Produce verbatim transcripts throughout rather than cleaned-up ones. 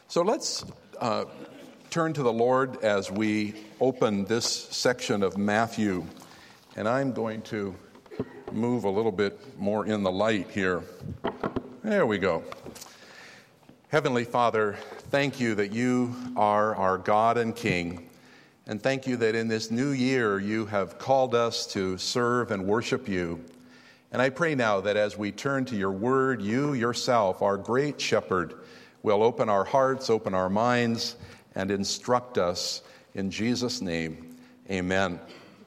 So let's uh, turn to the Lord as we open this section of Matthew. And I'm going to move a little bit more in the light here. There we go. Heavenly Father, thank you that you are our God and King. And thank you that in this new year you have called us to serve and worship you. And I pray now that as we turn to your word, you yourself, our great shepherd, will open our hearts, open our minds, and instruct us. In Jesus' name, amen.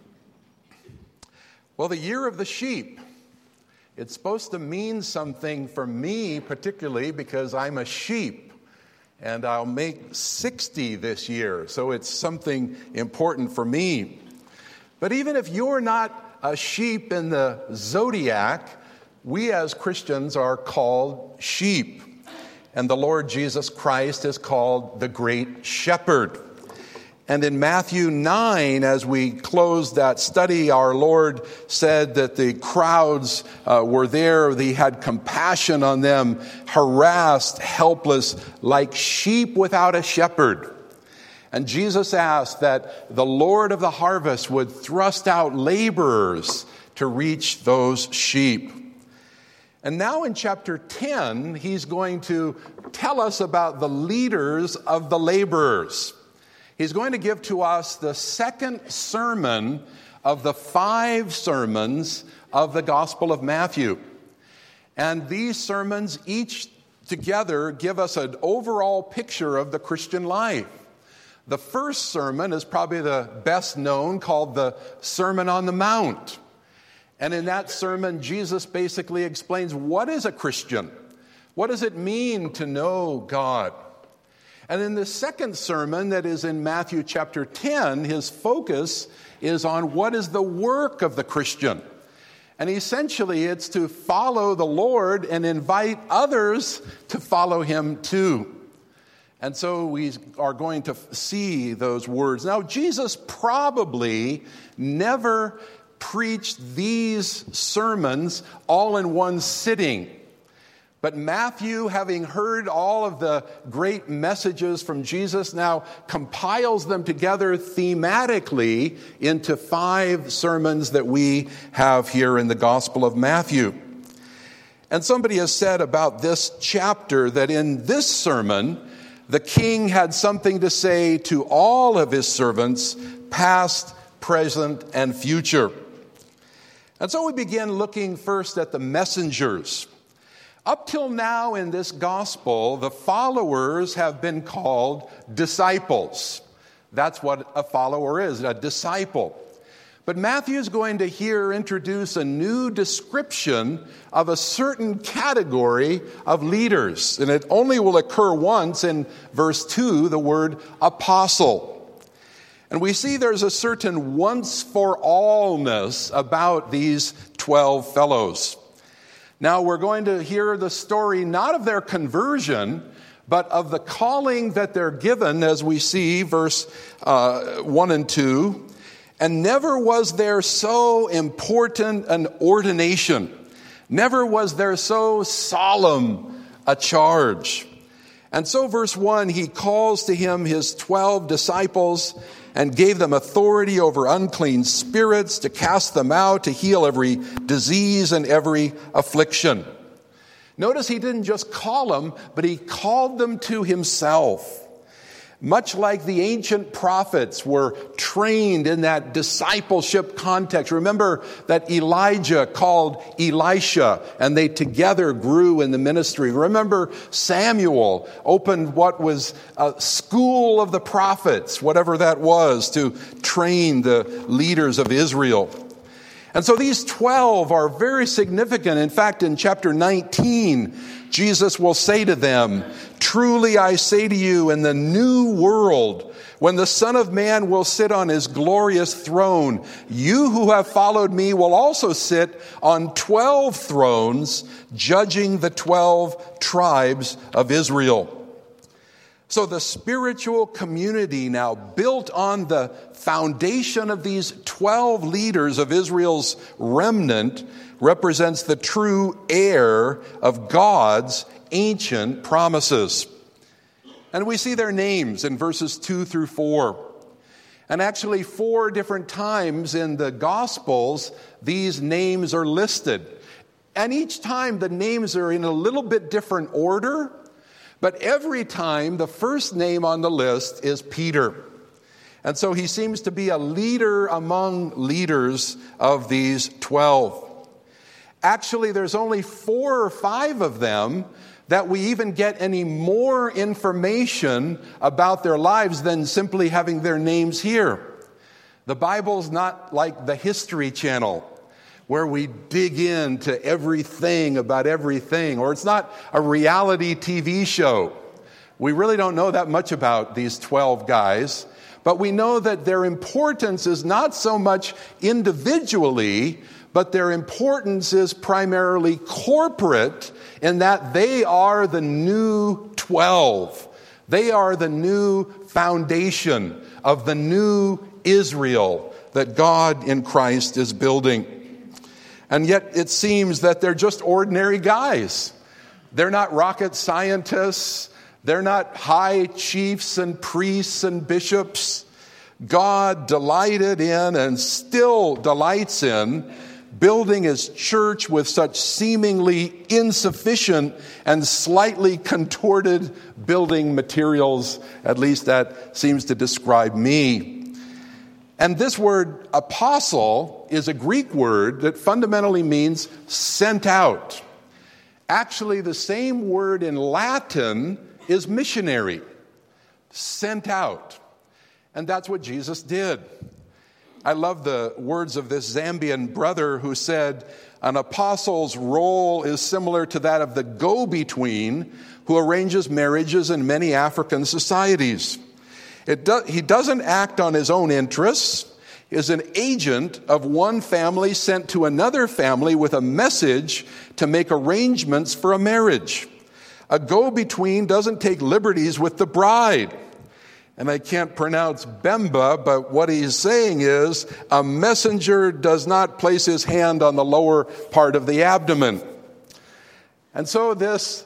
Well, the year of the sheep, it's supposed to mean something for me particularly because I'm a sheep. And I'll make sixty this year, so it's something important for me. But even if you're not a sheep in the zodiac, we as Christians are called sheep. And the Lord Jesus Christ is called the Great Shepherd. And in Matthew nine, as we closed that study, our Lord said that the crowds uh, were there. He had compassion on them, harassed, helpless, like sheep without a shepherd. And Jesus asked that the Lord of the harvest would thrust out laborers to reach those sheep. And now in chapter ten, he's going to tell us about the leaders of the laborers. He's going to give to us the second sermon of the five sermons of the Gospel of Matthew. And these sermons, each together, give us an overall picture of the Christian life. The first sermon is probably the best known, called the Sermon on the Mount. And in that sermon, Jesus basically explains what is a Christian? What does it mean to know God? And in the second sermon that is in Matthew chapter ten, his focus is on what is the work of the Christian. And essentially it's to follow the Lord and invite others to follow him too. And so we are going to see those words. Now, Jesus probably never preached these sermons all in one sitting. But Matthew, having heard all of the great messages from Jesus, now compiles them together thematically into five sermons that we have here in the Gospel of Matthew. And somebody has said about this chapter that in this sermon, the king had something to say to all of his servants, past, present, and future. And so we begin looking first at the messengers. Up till now in this gospel, the followers have been called disciples. That's what a follower is, a disciple. But Matthew is going to here introduce a new description of a certain category of leaders. And it only will occur once in verse two, the word apostle. And we see there's a certain once-for-allness about these twelve fellows. Now we're going to hear the story not of their conversion, but of the calling that they're given, as we see verse uh, one and two. And never was there so important an ordination. Never was there so solemn a charge. And so verse one, he calls to him his twelve disciples and gave them authority over unclean spirits to cast them out, to heal every disease and every affliction. Notice he didn't just call them, but he called them to himself. Much like the ancient prophets were trained in that discipleship context. Remember that Elijah called Elisha, and they together grew in the ministry. Remember Samuel opened what was a school of the prophets, whatever that was, to train the leaders of Israel. And so these twelve are very significant. In fact, in chapter nineteen, Jesus will say to them, "Truly I say to you, in the new world, when the Son of Man will sit on his glorious throne, you who have followed me will also sit on twelve thrones, judging the twelve tribes of Israel." So the spiritual community now built on the foundation of these twelve leaders of Israel's remnant represents the true heir of God's ancient promises. And we see their names in verses two through four. And actually, four different times in the Gospels, these names are listed. And each time the names are in a little bit different order, but every time the first name on the list is Peter. And so he seems to be a leader among leaders of these twelve. Actually, there's only four or five of them that we even get any more information about their lives than simply having their names here. The Bible's not like the History Channel, where we dig into everything about everything, or it's not a reality T V show. We really don't know that much about these twelve guys, but we know that their importance is not so much individually, but their importance is primarily corporate in that they are the new twelve. They are the new foundation of the new Israel that God in Christ is building. And yet it seems that they're just ordinary guys. They're not rocket scientists. They're not high chiefs and priests and bishops. God delighted in and still delights in building his church with such seemingly insufficient and slightly contorted building materials. At least that seems to describe me. And this word apostle is a Greek word that fundamentally means sent out. Actually, the same word in Latin is missionary, sent out. And that's what Jesus did. I love the words of this Zambian brother who said, an apostle's role is similar to that of the go-between who arranges marriages in many African societies. It do, he doesn't act on his own interests, is an agent of one family sent to another family with a message to make arrangements for a marriage. A go-between doesn't take liberties with the bride. And I can't pronounce Bemba, but what he's saying is a messenger does not place his hand on the lower part of the abdomen. And so this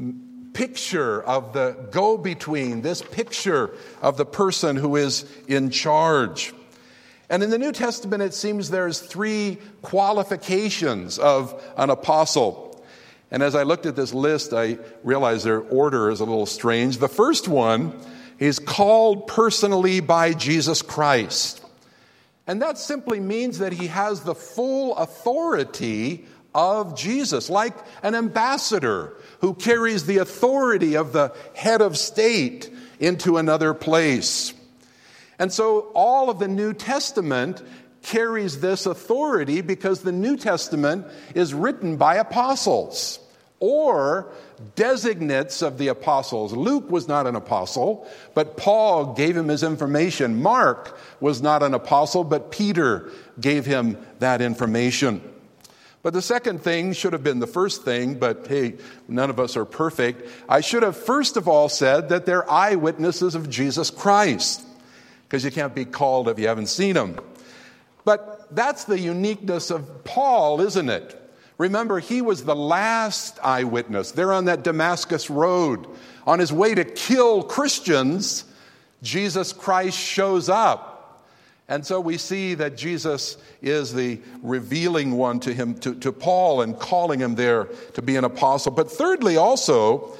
picture of the go-between, this picture of the person who is in charge. And in the New Testament, it seems there's three qualifications of an apostle. And as I looked at this list, I realized their order is a little strange. The first one is called personally by Jesus Christ. And that simply means that he has the full authority of Jesus, like an ambassador who carries the authority of the head of state into another place. And so all of the New Testament carries this authority because the New Testament is written by apostles or designates of the apostles. Luke was not an apostle, but Paul gave him his information. Mark was not an apostle, but Peter gave him that information. But the second thing should have been the first thing, but hey, none of us are perfect. I should have first of all said that they're eyewitnesses of Jesus Christ, because you can't be called if you haven't seen him. But that's the uniqueness of Paul, isn't it? Remember, he was the last eyewitness. There on that Damascus road, on his way to kill Christians, Jesus Christ shows up. And so we see that Jesus is the revealing one to him, to, to Paul, and calling him there to be an apostle. But thirdly, also,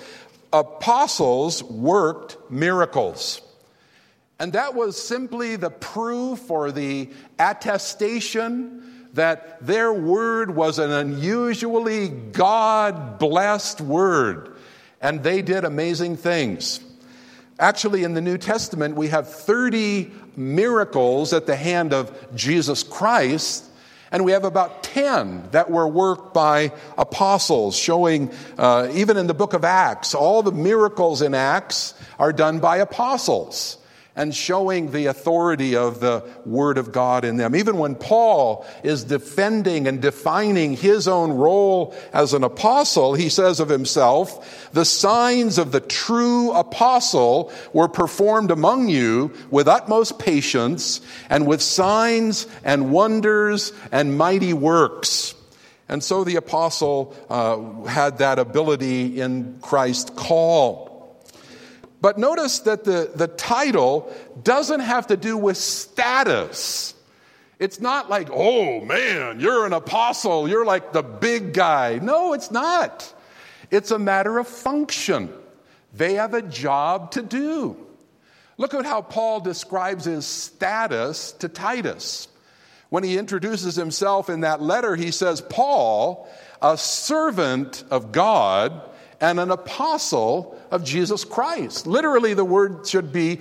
apostles worked miracles. And that was simply the proof or the attestation that their word was an unusually God-blessed word. And they did amazing things. Actually, in the New Testament, we have thirty miracles at the hand of Jesus Christ, and we have about ten that were worked by apostles, showing, uh, even in the book of Acts, all the miracles in Acts are done by apostles, and showing the authority of the Word of God in them. Even when Paul is defending and defining his own role as an apostle, he says of himself, "The signs of the true apostle were performed among you with utmost patience and with signs and wonders and mighty works." And so the apostle uh, had that ability in Christ's call. But notice that the, the title doesn't have to do with status. It's not like, oh man, you're an apostle, you're like the big guy. No, it's not. It's a matter of function. They have a job to do. Look at how Paul describes his status to Titus. When he introduces himself in that letter, he says, Paul, a servant of God and an apostle of Jesus Christ. Literally, the word should be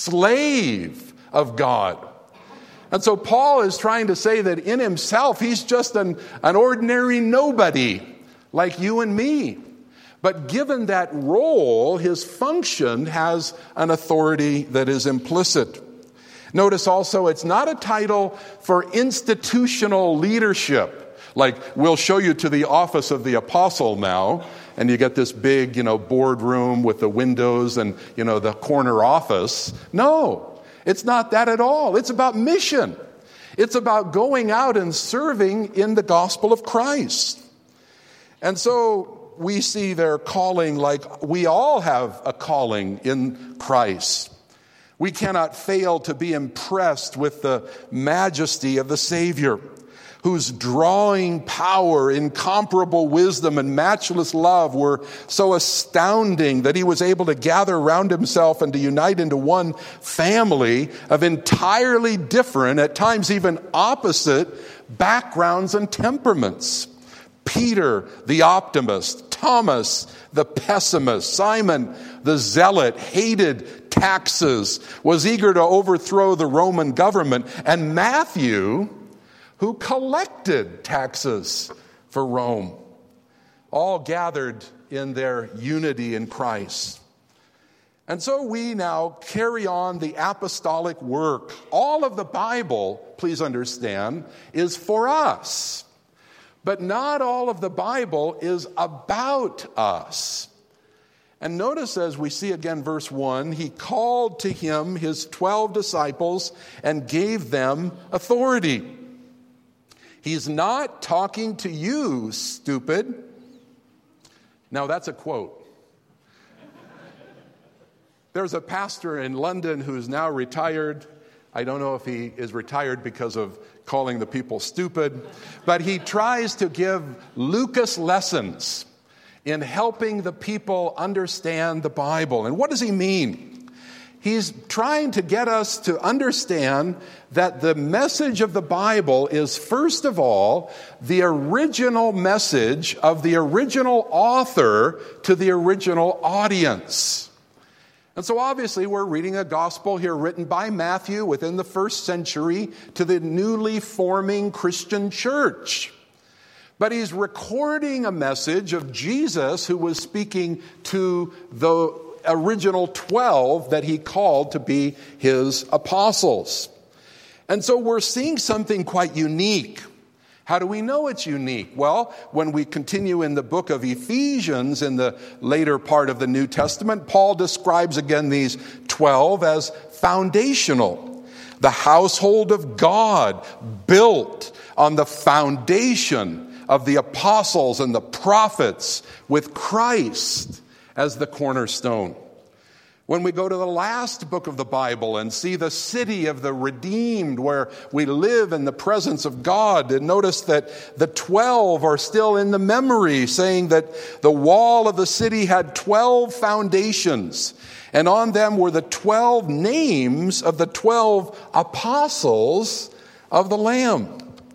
slave of God. And so Paul is trying to say that in himself, he's just an, an ordinary nobody like you and me. But given that role, his function has an authority that is implicit. Notice also, it's not a title for institutional leadership. Like, we'll show you to the office of the apostle now, and you get this big, you know, boardroom with the windows and, you know, the corner office. No, it's not that at all. It's about mission. It's about going out and serving in the gospel of Christ. And so we see their calling like we all have a calling in Christ. We cannot fail to be impressed with the majesty of the Savior, whose drawing power, incomparable wisdom, and matchless love were so astounding that he was able to gather around himself and to unite into one family of entirely different, at times even opposite, backgrounds and temperaments. Peter, the optimist, Thomas, the pessimist, Simon, the zealot, hated taxes, was eager to overthrow the Roman government, and Matthew, who collected taxes for Rome, all gathered in their unity in Christ. And so we now carry on the apostolic work. All of the Bible, please understand, is for us. But not all of the Bible is about us. And notice as we see again verse one, he called to him his twelve disciples and gave them authority. He's not talking to you, stupid. Now that's a quote. There's a pastor in London who's now retired. I don't know if he is retired because of calling the people stupid, but he tries to give Lucas lessons in helping the people understand the Bible. And what does he mean? He's trying to get us to understand that the message of the Bible is, first of all, the original message of the original author to the original audience. And so obviously we're reading a gospel here written by Matthew within the first century to the newly forming Christian church. But he's recording a message of Jesus who was speaking to the original twelve that he called to be his apostles. And so we're seeing something quite unique. How do we know it's unique? Well, when we continue in the book of Ephesians in the later part of the New Testament, Paul describes again these twelve as foundational. The household of God built on the foundation of the apostles and the prophets with Christ as the cornerstone. When we go to the last book of the Bible and see the city of the redeemed where we live in the presence of God, and notice that the twelve are still in the memory, saying that the wall of the city had twelve foundations, and on them were the twelve names of the twelve apostles of the Lamb.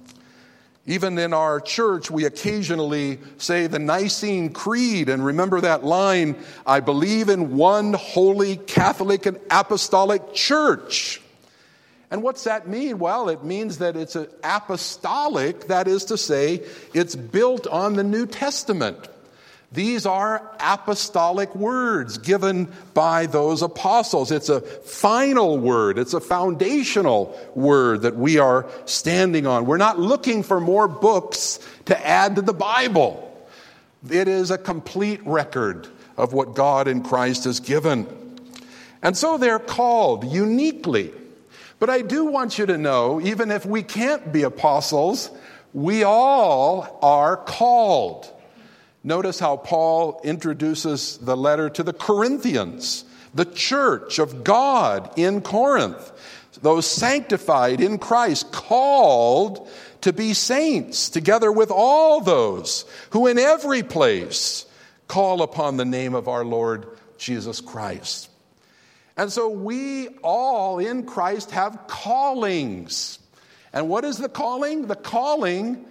Even in our church, we occasionally say the Nicene Creed, and remember that line, I believe in one holy Catholic and apostolic church. And what's that mean? Well, it means that it's an apostolic, that is to say, it's built on the New Testament. These are apostolic words given by those apostles. It's a final word. It's a foundational word that we are standing on. We're not looking for more books to add to the Bible. It is a complete record of what God in Christ has given. And so they're called uniquely. But I do want you to know, even if we can't be apostles, we all are called. Notice how Paul introduces the letter to the Corinthians the church of God in Corinth, those sanctified in Christ, called to be saints, together with all those who in every place call upon the name of our Lord Jesus Christ. And so we all in Christ have callings. And what is the calling? The calling,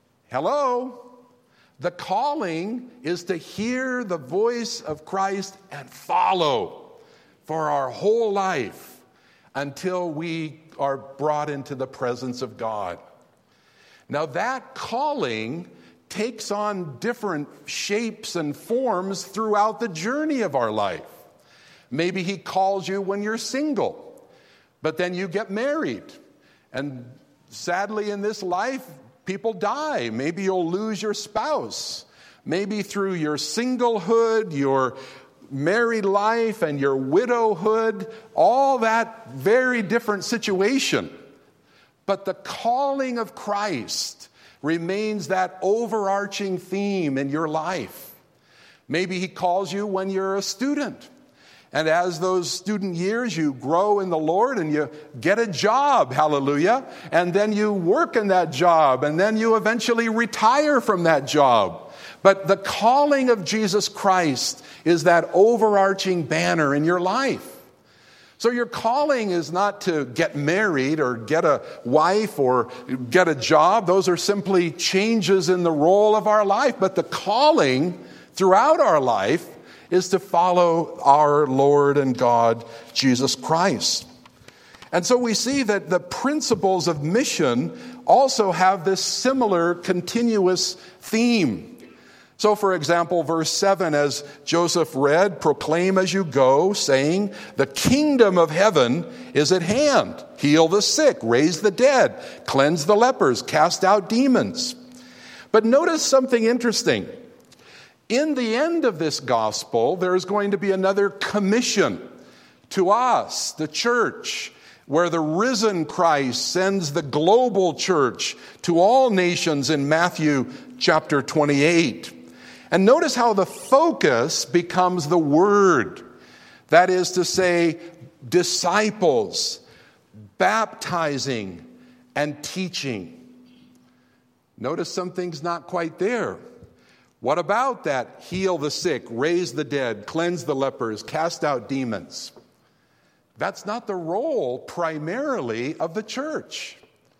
hello, the calling is to hear the voice of Christ and follow for our whole life until we are brought into the presence of God. Now that calling takes on different shapes and forms throughout the journey of our life. Maybe he calls you when you're single, but then you get married. And sadly in this life, people die. Maybe you'll lose your spouse. Maybe through your singlehood, your married life, and your widowhood, all that very different situation. But the calling of Christ remains that overarching theme in your life. Maybe he calls you when you're a student. And as those student years, you grow in the Lord and you get a job, hallelujah. And then you work in that job and then you eventually retire from that job. But the calling of Jesus Christ is that overarching banner in your life. So your calling is not to get married or get a wife or get a job. Those are simply changes in the role of our life. But the calling throughout our life is to follow our Lord and God, Jesus Christ. And so we see that the principles of mission also have this similar continuous theme. So, for example, verse seven, as Joseph read, proclaim as you go, saying, the kingdom of heaven is at hand. Heal the sick, raise the dead, cleanse the lepers, cast out demons. But notice something interesting. In the end of this gospel, there is going to be another commission to us, the church, where the risen Christ sends the global church to all nations in Matthew chapter twenty-eight. And notice how the focus becomes the word. That is to say, disciples, baptizing, and teaching. Notice something's not quite there. What about that? Heal the sick, raise the dead, cleanse the lepers, cast out demons. That's not the role primarily of the church.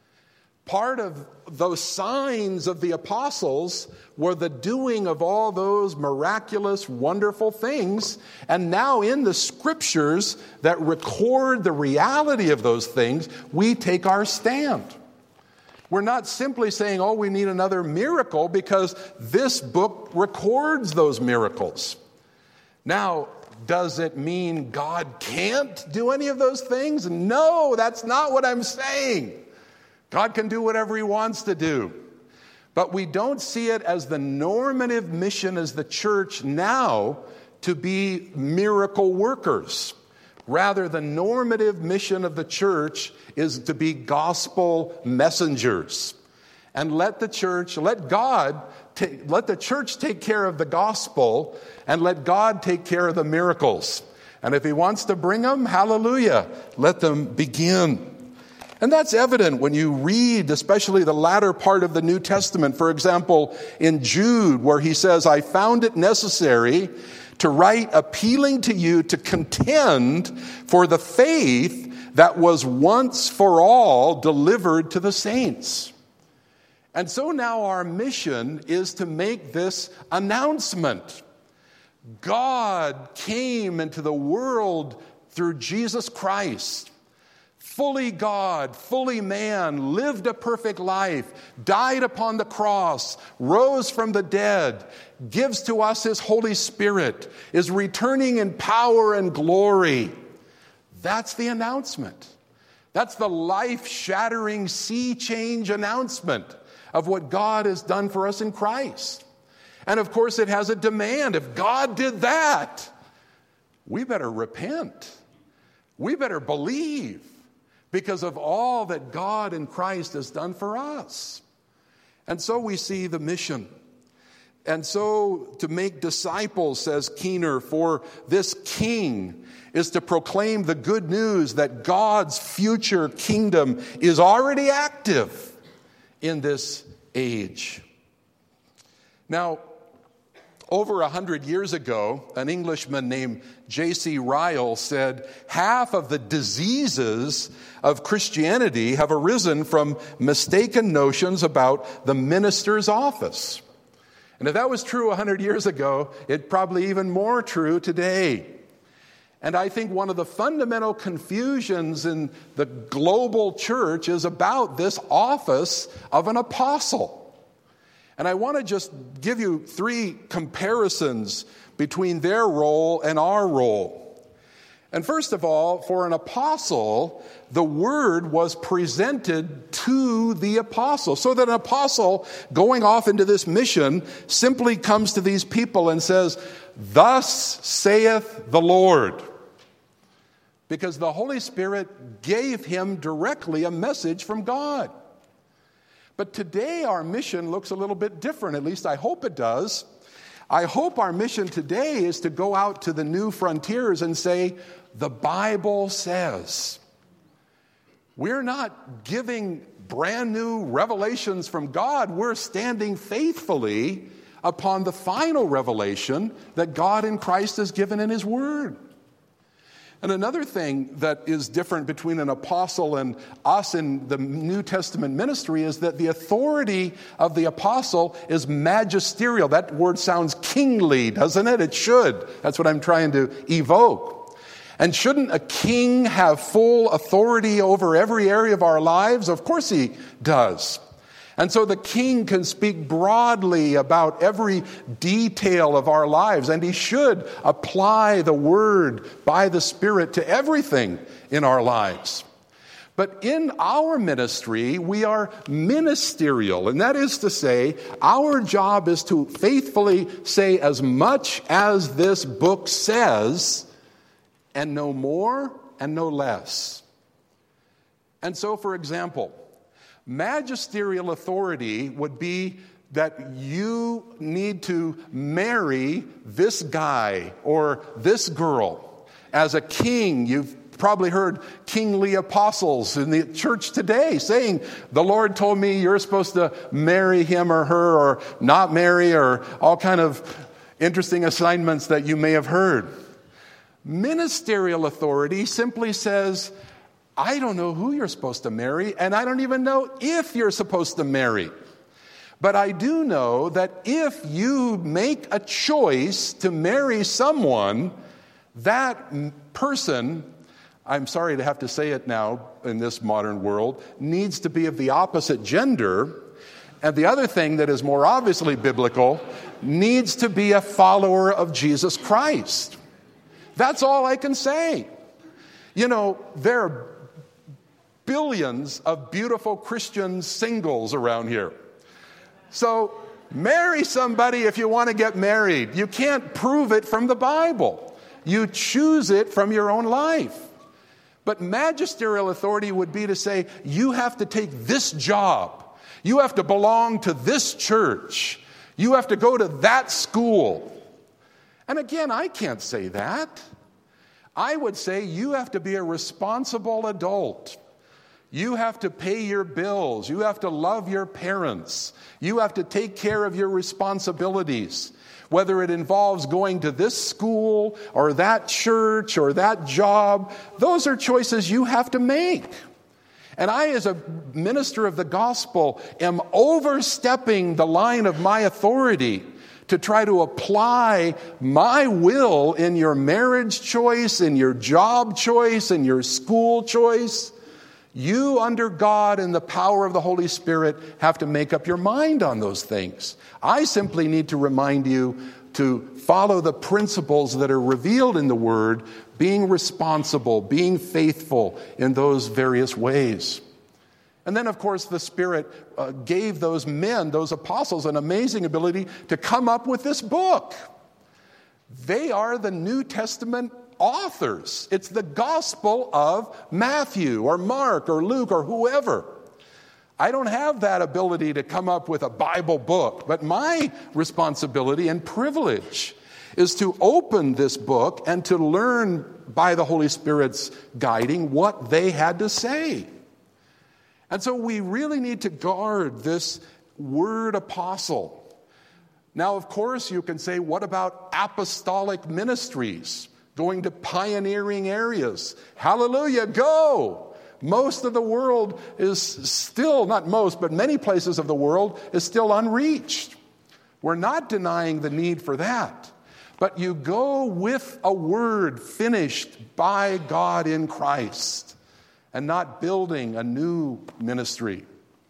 Part of those signs of the apostles were the doing of all those miraculous, wonderful things. And now in the scriptures that record the reality of those things, we take our stand. We're not simply saying, oh, we need another miracle, because this book records those miracles. Now, does it mean God can't do any of those things? No, that's not what I'm saying. God can do whatever he wants to do. But we don't see it as the normative mission as the church now to be miracle workers. Rather, the normative mission of the church is to be gospel messengers. And let the church, let God, ta- let the church take care of the gospel, and let God take care of the miracles. And if he wants to bring them, hallelujah, let them begin. And that's evident when you read, especially the latter part of the New Testament. For example, in Jude, where he says, I found it necessary to write appealing to you to contend for the faith that was once for all delivered to the saints. And so now our mission is to make this announcement. God came into the world through Jesus Christ. Fully God, fully man, lived a perfect life, died upon the cross, rose from the dead, gives to us his Holy Spirit, is returning in power and glory. That's the announcement. That's the life-shattering, sea-change announcement of what God has done for us in Christ. And of course, it has a demand. If God did that, we better repent. We better believe, because of all that God in Christ has done for us. And so we see the mission. And so to make disciples, says Keener, for this king is to proclaim the good news that God's future kingdom is already active in this age. Now, over a hundred years ago, an Englishman named J C Ryle said, half of the diseases of Christianity have arisen from mistaken notions about the minister's office. And if that was true a hundred years ago, it's probably even more true today. And I think one of the fundamental confusions in the global church is about this office of an apostle. And I want to just give you three comparisons between their role and our role. And first of all, for an apostle, the word was presented to the apostle. So that an apostle going off into this mission simply comes to these people and says, "Thus saith the Lord." Because the Holy Spirit gave him directly a message from God. But today our mission looks a little bit different. At least I hope it does. I hope our mission today is to go out to the new frontiers and say, the Bible says. We're not giving brand new revelations from God. We're standing faithfully upon the final revelation that God in Christ has given in His Word. And another thing that is different between an apostle and us in the New Testament ministry is that the authority of the apostle is magisterial. That word sounds kingly, doesn't it? It should. That's what I'm trying to evoke. And shouldn't a king have full authority over every area of our lives? Of course he does. And so the king can speak broadly about every detail of our lives, and he should apply the word by the Spirit to everything in our lives. But in our ministry, we are ministerial, and that is to say, our job is to faithfully say as much as this book says, and no more and no less. And so, for example, magisterial authority would be that you need to marry this guy or this girl. As a king, you've probably heard kingly apostles in the church today saying, the Lord told me you're supposed to marry him or her or not marry, or all kind of interesting assignments that you may have heard. Ministerial authority simply says, I don't know who you're supposed to marry, and I don't even know if you're supposed to marry. But I do know that if you make a choice to marry someone, that person, I'm sorry to have to say it now in this modern world, needs to be of the opposite gender. And the other thing that is more obviously biblical, needs to be a follower of Jesus Christ. That's all I can say. You know, there are billions of beautiful Christian singles around here. So marry somebody if you want to get married. You can't prove it from the Bible. You choose it from your own life. But magisterial authority would be to say, you have to take this job. You have to belong to this church. You have to go to that school. And again, I can't say that. I would say you have to be a responsible adult. You have to pay your bills. You have to love your parents. You have to take care of your responsibilities. Whether it involves going to this school or that church or that job, those are choices you have to make. And I, as a minister of the gospel, am overstepping the line of my authority to try to apply my will in your marriage choice, in your job choice, in your school choice. You, under God and the power of the Holy Spirit, have to make up your mind on those things. I simply need to remind you to follow the principles that are revealed in the Word, being responsible, being faithful in those various ways. And then, of course, the Spirit uh, gave those men, those apostles, an amazing ability to come up with this book. They are the New Testament authors. It's the Gospel of Matthew or Mark or Luke or whoever. I don't have that ability to come up with a Bible book, but my responsibility and privilege is to open this book and to learn by the Holy Spirit's guiding what they had to say. And so we really need to guard this word apostle. Now, of course, you can say, what about apostolic ministries? Going to pioneering areas. Hallelujah, go! Most of the world is still, not most, but many places of the world is still unreached. We're not denying the need for that. But you go with a word finished by God in Christ and not building a new ministry.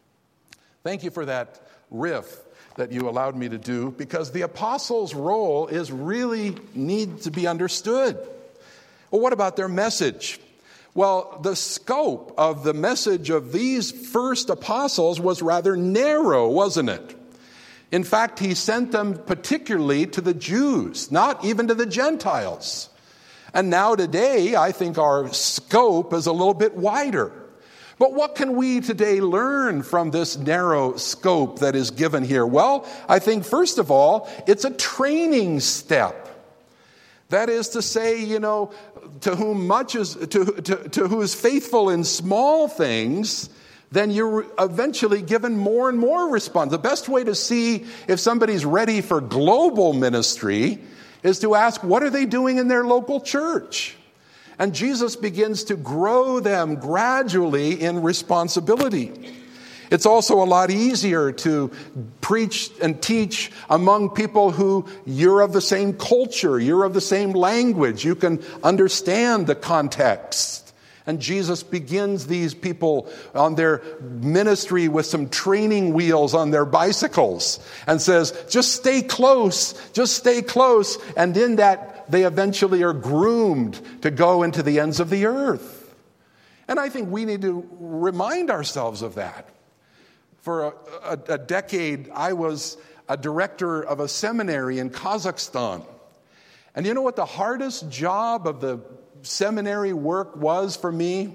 Thank you for that riff that you allowed me to do, because the apostles' role is really need to be understood. Well, what about their message? Well, the scope of the message of these first apostles was rather narrow, wasn't it? In fact, he sent them particularly to the Jews, not even to the Gentiles. And now today, I think our scope is a little bit wider. But what can we today learn from this narrow scope that is given here? Well, I think, first of all, it's a training step. That is to say, you know, to whom much is, to, to, to who is faithful in small things, then you're eventually given more and more response. The best way to see if somebody's ready for global ministry is to ask, what are they doing in their local church? And Jesus begins to grow them gradually in responsibility. It's also a lot easier to preach and teach among people who you're of the same culture, you're of the same language, you can understand the context. And Jesus begins these people on their ministry with some training wheels on their bicycles and says, just stay close, just stay close. And in that, they eventually are groomed to go into the ends of the earth. And I think we need to remind ourselves of that. For a, a, a decade, I was a director of a seminary in Kazakhstan. And you know what the hardest job of the seminary work was for me?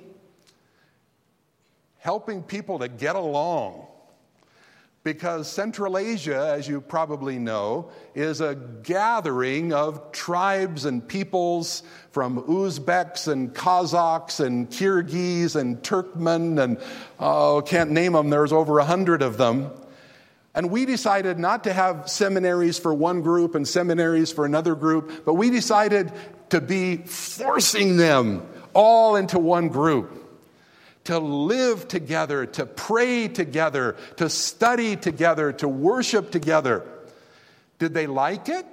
Helping people to get along. Because Central Asia, as you probably know, is a gathering of tribes and peoples from Uzbeks and Kazakhs and Kyrgyz and Turkmen and, oh, can't name them, there's over a hundred of them. And we decided not to have seminaries for one group and seminaries for another group, but we decided to be forcing them all into one group. To live together, to pray together, to study together, to worship together. Did they like it?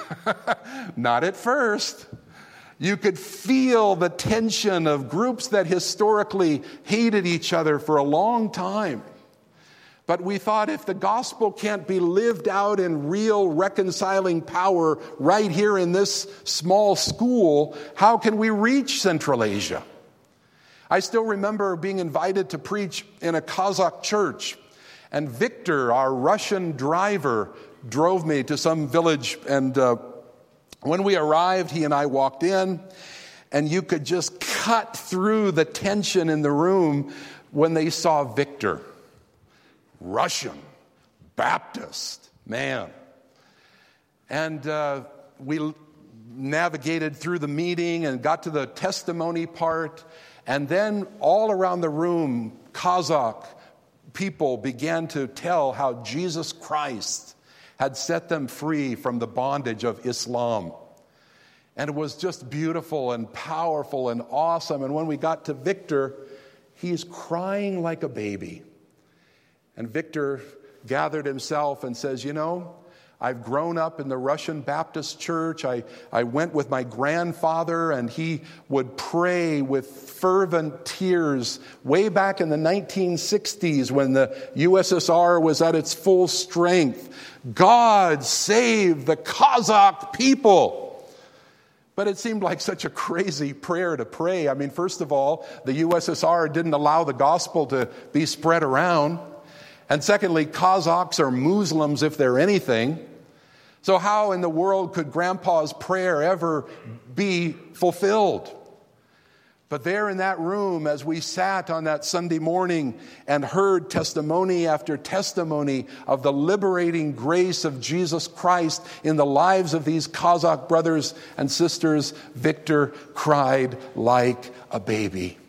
Not at first. You could feel the tension of groups that historically hated each other for a long time. But we thought, if the gospel can't be lived out in real reconciling power right here in this small school, how can we reach Central Asia? I still remember being invited to preach in a Kazakh church, and Victor, our Russian driver, drove me to some village, and uh, when we arrived, he and I walked in, and you could just cut through the tension in the room when they saw Victor. Russian, Baptist, man. And uh, we navigated through the meeting and got to the testimony part. And then all around the room, Kazakh people began to tell how Jesus Christ had set them free from the bondage of Islam. And it was just beautiful and powerful and awesome. And when we got to Victor, he's crying like a baby. And Victor gathered himself and says, you know, I've grown up in the Russian Baptist church. I, I went with my grandfather, and he would pray with fervent tears way back in the nineteen sixties when the U S S R was at its full strength. God save the Kazakh people. But it seemed like such a crazy prayer to pray. I mean, first of all, the U S S R didn't allow the gospel to be spread around. And secondly, Kazakhs are Muslims if they're anything. So how in the world could Grandpa's prayer ever be fulfilled? But there in that room, as we sat on that Sunday morning and heard testimony after testimony of the liberating grace of Jesus Christ in the lives of these Kazakh brothers and sisters, Victor cried like a baby.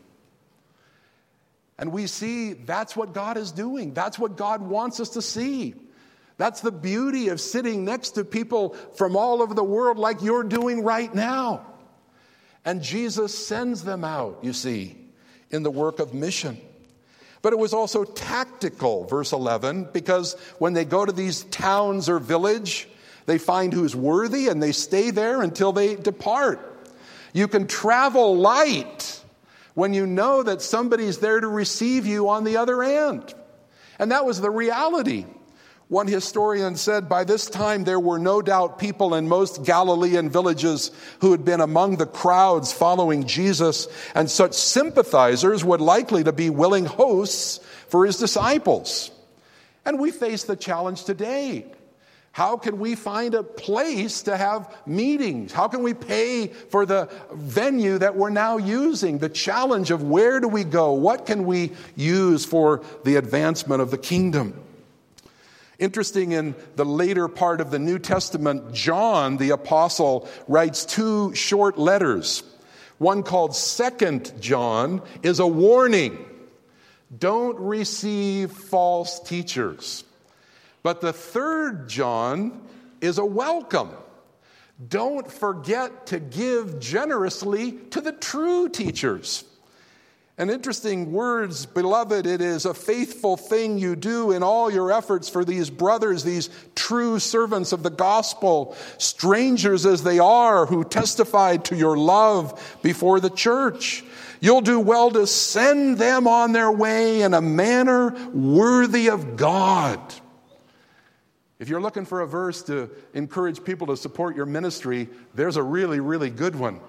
And we see that's what God is doing. That's what God wants us to see. That's the beauty of sitting next to people from all over the world like you're doing right now. And Jesus sends them out, you see, in the work of mission. But it was also tactical, verse eleven, because when they go to these towns or village, they find who's worthy and they stay there until they depart. You can travel light when you know that somebody's there to receive you on the other end. And that was the reality. One historian said, by this time there were no doubt people in most Galilean villages who had been among the crowds following Jesus, and such sympathizers would likely to be willing hosts for his disciples. And we face the challenge today. How can we find a place to have meetings? How can we pay for the venue that we're now using? The challenge of where do we go? What can we use for the advancement of the kingdom? Interesting, in the later part of the New Testament, John, the apostle, writes two short letters. One called Second John is a warning. Don't receive false teachers. But the Third John is a welcome. Don't forget to give generously to the true teachers. And interesting words, beloved, it is a faithful thing you do in all your efforts for these brothers, these true servants of the gospel, strangers as they are, who testified to your love before the church. You'll do well to send them on their way in a manner worthy of God. If you're looking for a verse to encourage people to support your ministry, there's a really, really good one.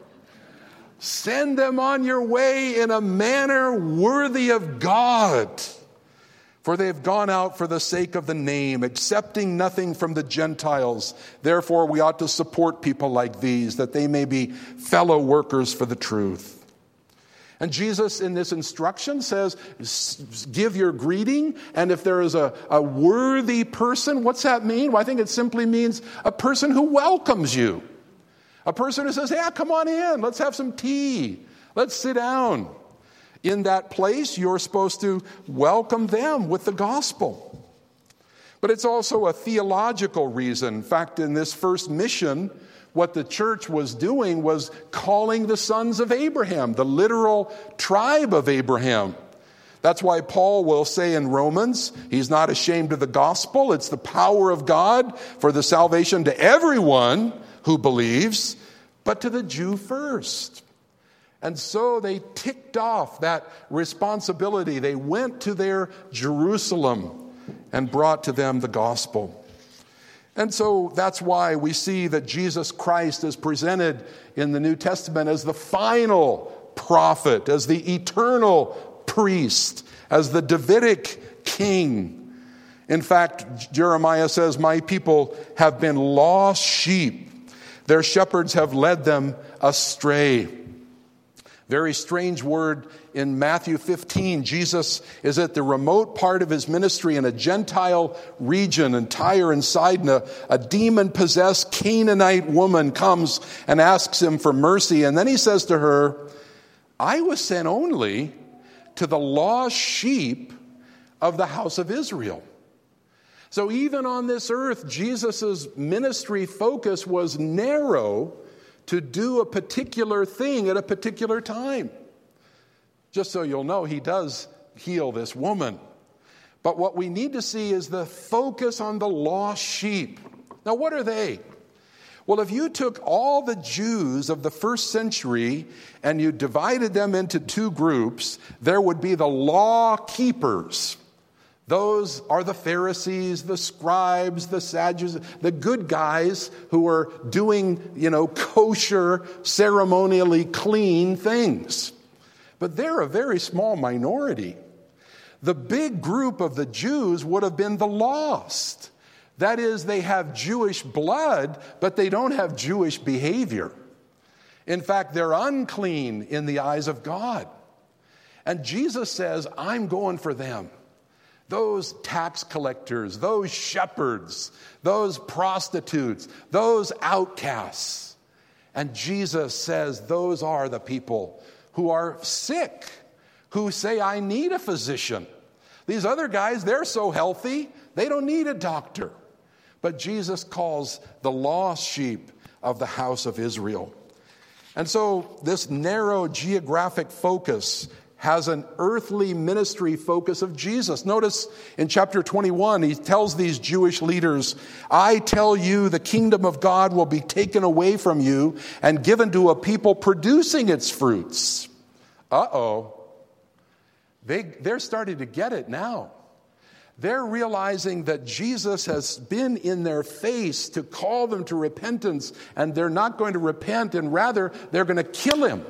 Send them on your way in a manner worthy of God. For they have gone out for the sake of the name, accepting nothing from the Gentiles. Therefore, we ought to support people like these, that they may be fellow workers for the truth. And Jesus in this instruction says, give your greeting. And if there is a, a worthy person, what's that mean? Well, I think it simply means a person who welcomes you. A person who says, yeah, come on in, let's have some tea, let's sit down. In that place, you're supposed to welcome them with the gospel. But it's also a theological reason. In fact, in this first mission, what the church was doing was calling the sons of Abraham, the literal tribe of Abraham. That's why Paul will say in Romans, he's not ashamed of the gospel. It's the power of God for the salvation to everyone who believes, but to the Jew first. And so they ticked off that responsibility. They went to their Jerusalem and brought to them the gospel. And so that's why we see that Jesus Christ is presented in the New Testament as the final prophet, as the eternal priest, as the Davidic king. In fact, Jeremiah says, my people have been lost sheep. Their shepherds have led them astray. Very strange word in Matthew fifteen. Jesus is at the remote part of his ministry in a Gentile region in Tyre and Sidon. A, a demon-possessed Canaanite woman comes and asks him for mercy. And then he says to her, I was sent only to the lost sheep of the house of Israel. So even on this earth, Jesus' ministry focus was narrow to do a particular thing at a particular time. Just so you'll know, he does heal this woman. But what we need to see is the focus on the lost sheep. Now, what are they? Well, if you took all the Jews of the first century and you divided them into two groups, there would be the law keepers. Those are the Pharisees, the scribes, the Sadducees, the good guys who are doing, you know, kosher, ceremonially clean things. But they're a very small minority. The big group of the Jews would have been the lost. That is, they have Jewish blood, but they don't have Jewish behavior. In fact, they're unclean in the eyes of God. And Jesus says, I'm going for them. Those tax collectors, those shepherds, those prostitutes, those outcasts. And Jesus says those are the people who are sick, who say, I need a physician. These other guys, they're so healthy, they don't need a doctor. But Jesus calls the lost sheep of the house of Israel. And so this narrow geographic focus has an earthly ministry focus of Jesus. Notice in chapter twenty-one, he tells these Jewish leaders, I tell you, the kingdom of God will be taken away from you and given to a people producing its fruits. Uh-oh. They, they're starting to get it now. They're realizing that Jesus has been in their face to call them to repentance, and they're not going to repent, and rather they're going to kill him.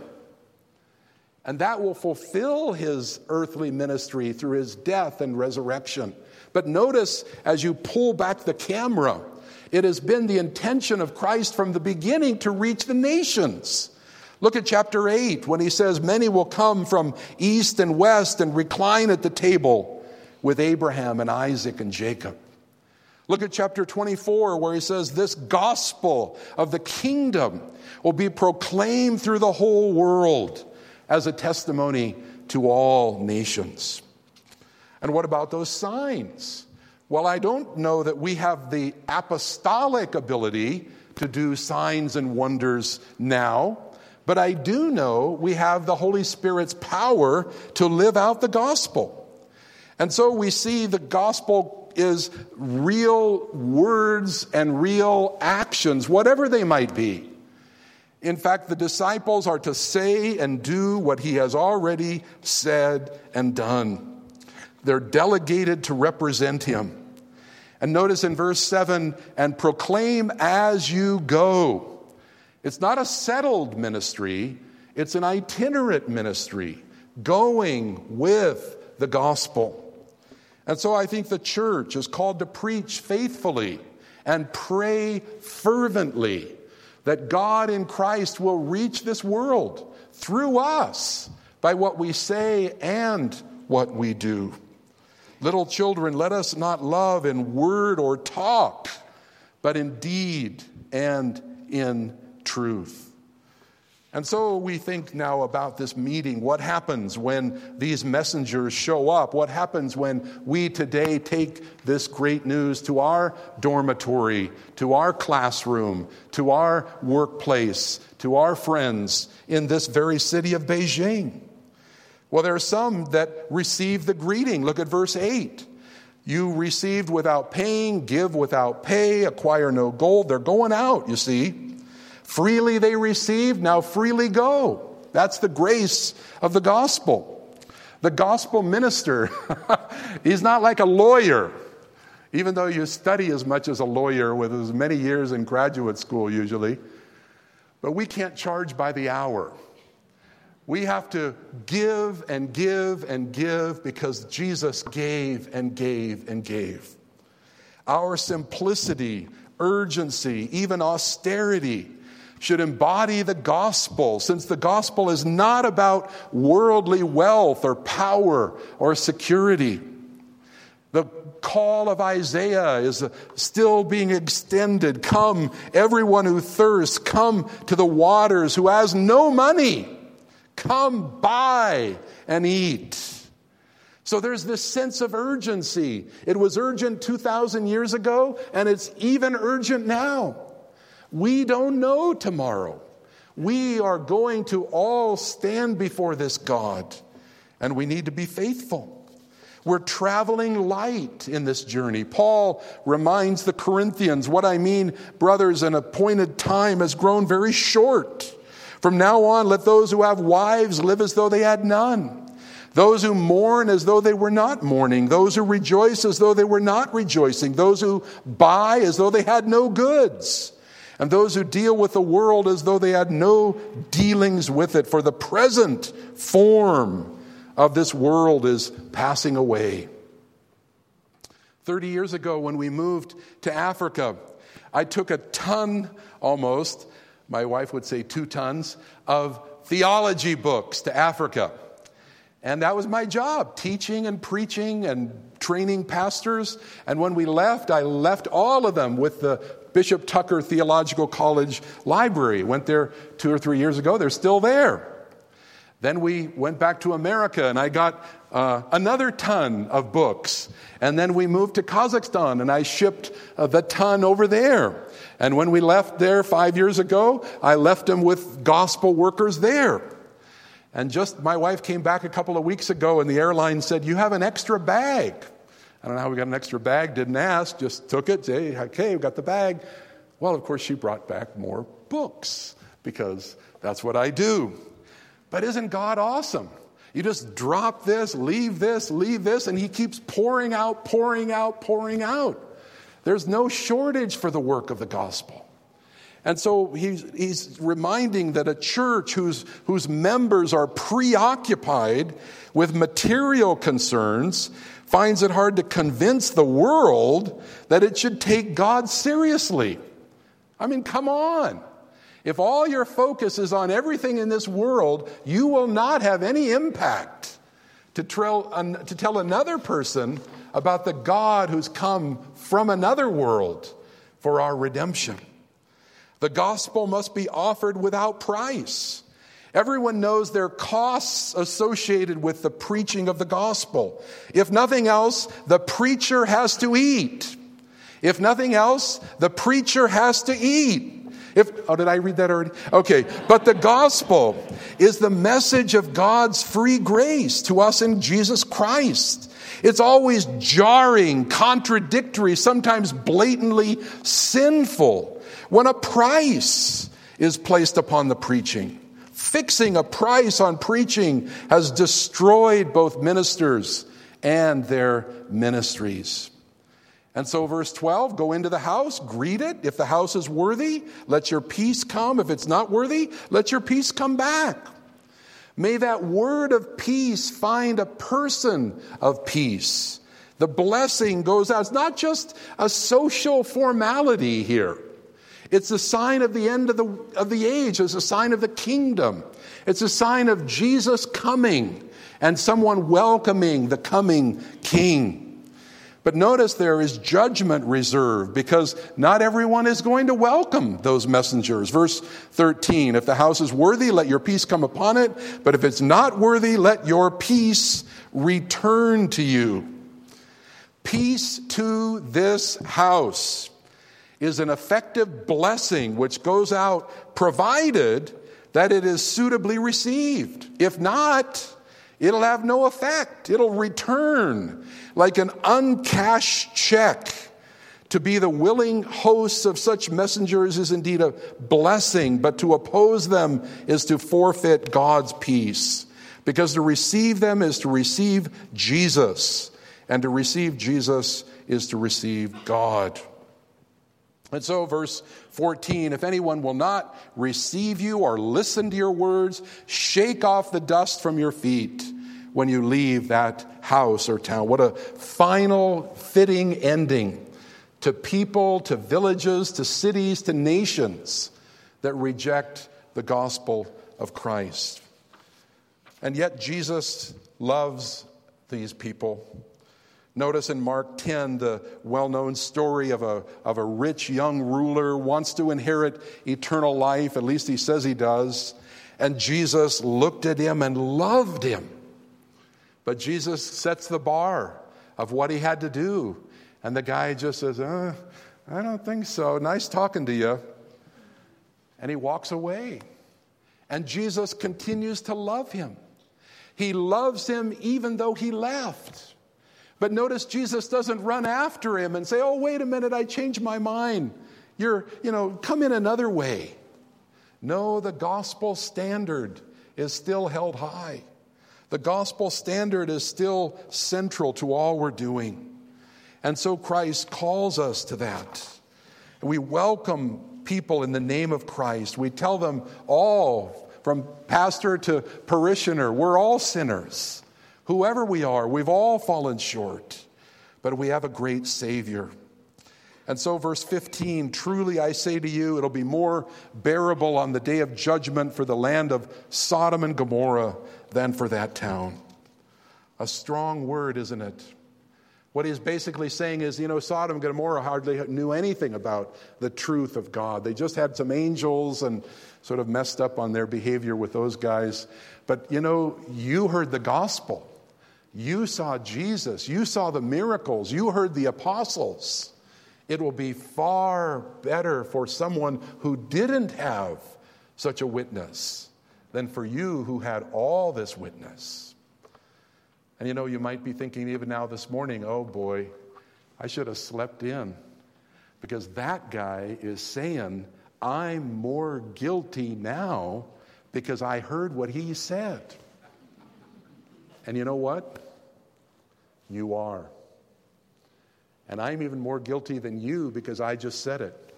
And that will fulfill his earthly ministry through his death and resurrection. But notice, as you pull back the camera, it has been the intention of Christ from the beginning to reach the nations. Look at chapter eight, when he says, many will come from east and west and recline at the table with Abraham and Isaac and Jacob. Look at chapter twenty-four, where he says, this gospel of the kingdom will be proclaimed through the whole world as a testimony to all nations. And what about those signs? Well, I don't know that we have the apostolic ability to do signs and wonders now, but I do know we have the Holy Spirit's power to live out the gospel. And so we see the gospel is real words and real actions, whatever they might be. In fact, the disciples are to say and do what he has already said and done. They're delegated to represent him. And notice in verse seven, and proclaim as you go. It's not a settled ministry, it's an itinerant ministry, going with the gospel. And so I think the church is called to preach faithfully and pray fervently that God in Christ will reach this world through us by what we say and what we do. Little children, let us not love in word or talk, but in deed and in truth. And so we think now about this meeting. What happens when these messengers show up? What happens when we today take this great news to our dormitory, to our classroom, to our workplace, to our friends in this very city of Beijing? Well, there are some that receive the greeting. Look at verse eight. You received without paying, give without pay, acquire no gold. They're going out, you see. Freely they received, now freely go. That's the grace of the gospel. The gospel minister, he's not like a lawyer, even though you study as much as a lawyer with as many years in graduate school usually. But we can't charge by the hour. We have to give and give and give because Jesus gave and gave and gave. Our simplicity, urgency, even austerity should embody the gospel, since the gospel is not about worldly wealth or power or security. The call of Isaiah is still being extended. Come, everyone who thirsts, come to the waters, who has no money. Come buy and eat. So there's this sense of urgency. It was urgent two thousand years ago, and it's even urgent now. We don't know tomorrow. We are going to all stand before this God, and we need to be faithful. We're traveling light in this journey. Paul reminds the Corinthians, what I mean, brothers, an appointed time has grown very short. From now on, let those who have wives live as though they had none. Those who mourn as though they were not mourning. Those who rejoice as though they were not rejoicing. Those who buy as though they had no goods. And those who deal with the world as though they had no dealings with it. For the present form of this world is passing away. Thirty years ago when we moved to Africa, I took a ton almost my wife would say two tons, of theology books to Africa. And that was my job, teaching and preaching and training pastors. And when we left, I left all of them with the Bishop Tucker Theological College Library. Went there two or three years ago. They're still there. Then we went back to America, and I got uh, another ton of books. And then we moved to Kazakhstan, and I shipped uh, the ton over there. And when we left there five years ago, I left them with gospel workers there. And just my wife came back a couple of weeks ago, and the airline said, "You have an extra bag." I don't know how we got an extra bag, didn't ask, just took it, say, "Okay, we got the bag." Well, of course, she brought back more books, because that's what I do. But isn't God awesome? You just drop this, leave this, leave this, and he keeps pouring out, pouring out, pouring out. There's no shortage for the work of the gospel. And so he's, he's reminding that a church whose, whose members are preoccupied with material concerns finds it hard to convince the world that it should take God seriously. I mean, come on. If all your focus is on everything in this world, you will not have any impact to tell, to tell another person about the God who's come from another world for our redemption. The gospel must be offered without price. Everyone knows there are costs associated with the preaching of the gospel. If nothing else, the preacher has to eat. If nothing else, the preacher has to eat. If, oh, did I read that already? Okay. But the gospel is the message of God's free grace to us in Jesus Christ. It's always jarring, contradictory, sometimes blatantly sinful when a price is placed upon the preaching. Fixing a price on preaching has destroyed both ministers and their ministries. And so verse twelve, go into the house, greet it. If the house is worthy, let your peace come. If it's not worthy, let your peace come back. May that word of peace find a person of peace. The blessing goes out. It's not just a social formality here. It's a sign of the end of the, of the age. It's a sign of the kingdom. It's a sign of Jesus coming and someone welcoming the coming king. But notice there is judgment reserved because not everyone is going to welcome those messengers. Verse thirteen, if the house is worthy, let your peace come upon it. But if it's not worthy, let your peace return to you. Peace to this house is an effective blessing which goes out provided that it is suitably received. If not, it'll have no effect. It'll return like an uncashed check. To be the willing hosts of such messengers is indeed a blessing, but to oppose them is to forfeit God's peace. Because to receive them is to receive Jesus, and to receive Jesus is to receive God. And so verse fourteen, if anyone will not receive you or listen to your words, shake off the dust from your feet when you leave that house or town. What a final, fitting ending to people, to villages, to cities, to nations that reject the gospel of Christ. And yet Jesus loves these people. Notice in Mark ten, the well-known story of a, of a rich young ruler wants to inherit eternal life. At least he says he does. And Jesus looked at him and loved him. But Jesus sets the bar of what he had to do. And the guy just says, uh, I don't think so. Nice talking to you. And he walks away. And Jesus continues to love him. He loves him even though he left. But notice Jesus doesn't run after him and say, oh, wait a minute, I changed my mind. You're, you know, come in another way. No, the gospel standard is still held high. The gospel standard is still central to all we're doing. And so Christ calls us to that. We welcome people in the name of Christ. We tell them all, from pastor to parishioner, we're all sinners. Whoever we are, we've all fallen short, but we have a great Savior. And so verse fifteen, truly I say to you, it'll be more bearable on the day of judgment for the land of Sodom and Gomorrah than for that town. A strong word, isn't it? What he's basically saying is, you know, Sodom and Gomorrah hardly knew anything about the truth of God. They just had some angels and sort of messed up on their behavior with those guys. But, you know, you heard the gospel. You saw Jesus. You saw the miracles. You heard the apostles. It will be far better for someone who didn't have such a witness than for you who had all this witness. And you know, you might be thinking even now this morning, oh boy, I should have slept in. Because that guy is saying, I'm more guilty now because I heard what he said. And you know what? You are. And I'm even more guilty than you because I just said it.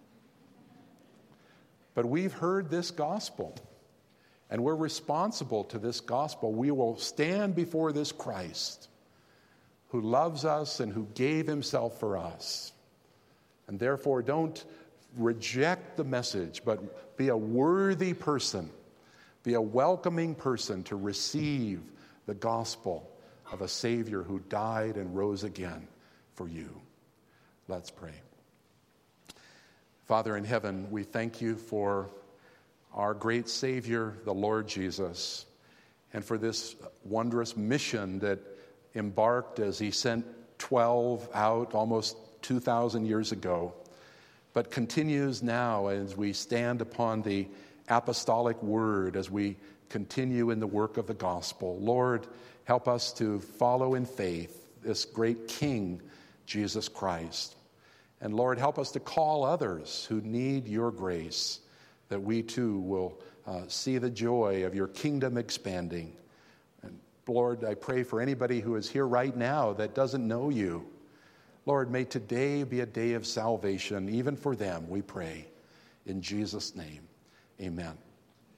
But we've heard this gospel. And we're responsible to this gospel. We will stand before this Christ who loves us and who gave himself for us. And therefore, don't reject the message, but be a worthy person. Be a welcoming person to receive the gospel of a Savior who died and rose again for you. Let's pray. Father in heaven, we thank you for our great Savior, the Lord Jesus, and for this wondrous mission that embarked as he sent twelve out almost two thousand years ago, but continues now as we stand upon the apostolic word, as we continue in the work of the gospel. Lord, help us to follow in faith this great King, Jesus Christ. And Lord, help us to call others who need your grace, that we too will uh, see the joy of your kingdom expanding. And Lord, I pray for anybody who is here right now that doesn't know you. Lord, may today be a day of salvation, even for them, we pray. In Jesus' name, amen.